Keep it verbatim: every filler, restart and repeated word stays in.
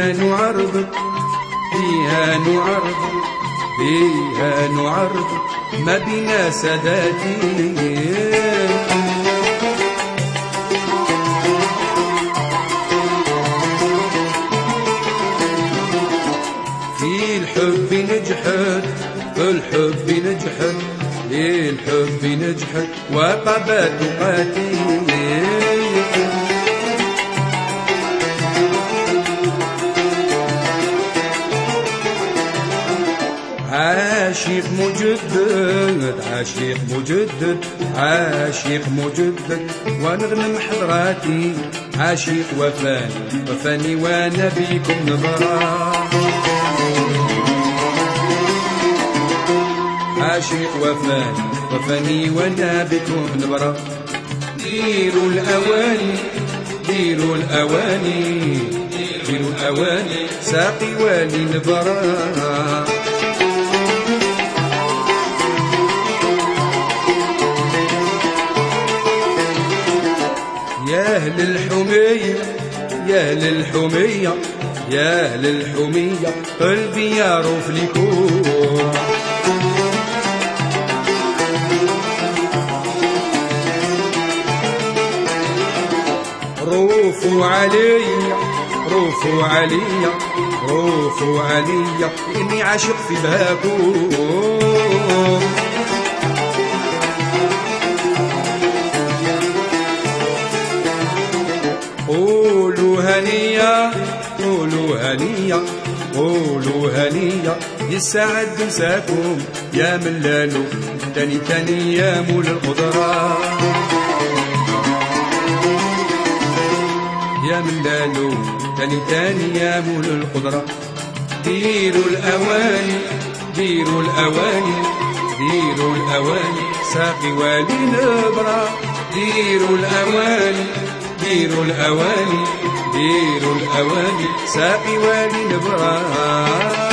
فيها نعرض فيها نعرض فيها نعرض ما بنا ساداتي. في الحب نجحت في الحب نجحت في الحب نجحت وقبت قاتي. عاشق مجدد عاشق مجدد عاشق مجدد ونغنم حضراتي. عاشق وفاني وفاني وانا بيكم نظرة. عاشق وفاني وفاني وانا بكم نبرة. ديروا الأواني ديروا الأواني ديروا الأواني ساقي والي نبرة. يا أهل الحمية يا أهل الحمية يا أهل الحمية قلبي يعرف لكم. روفوا عليا روفوا عليا روفوا عليا إني عاشق في بهاكم. قولوا هنية قولوا هنية قولوا هنية يسعد مساكم يا ملالو تاني تاني يا مول القدرة. يا ملالو تاني تاني يا مول القدرة. ديروا الأواني ديروا الأواني ديروا الأواني ساقي والي نبرة. ديروا الأواني ديروا الأواني ديروا الأواني ساقي والي نبرة.